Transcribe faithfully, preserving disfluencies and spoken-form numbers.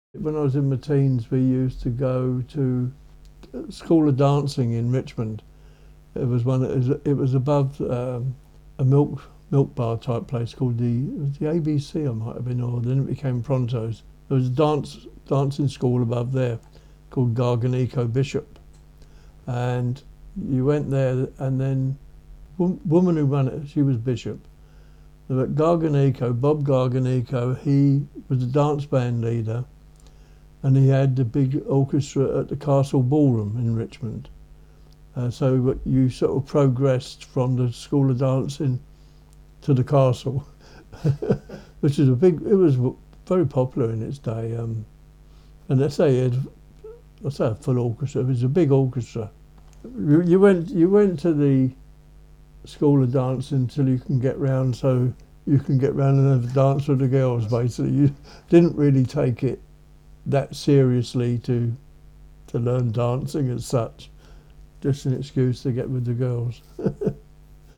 When I was in my teens, we used to go to School of Dancing in Richmond. It was one. It was, it was above um, a milk milk bar type place called the it was the A B C. I might have been, or then it became Pronto's. There was a dance dancing school above there called Garganico Bishop, and you went there, and then wom- woman who ran it, she was Bishop. But Garganico, Bob Garganico, he was the dance band leader, and he had the big orchestra at the Castle Ballroom in Richmond. Uh, so you sort of progressed from the School of Dancing to the castle, which is a big. It was very popular in its day, um, and they say it. I say a full orchestra. It was a big orchestra. You, you went. You went to the School of Dancing until you can get round, so you can get round and have a dance with the girls. Basically, you didn't really take it that seriously to to learn dancing as such. Just an excuse to get with the girls.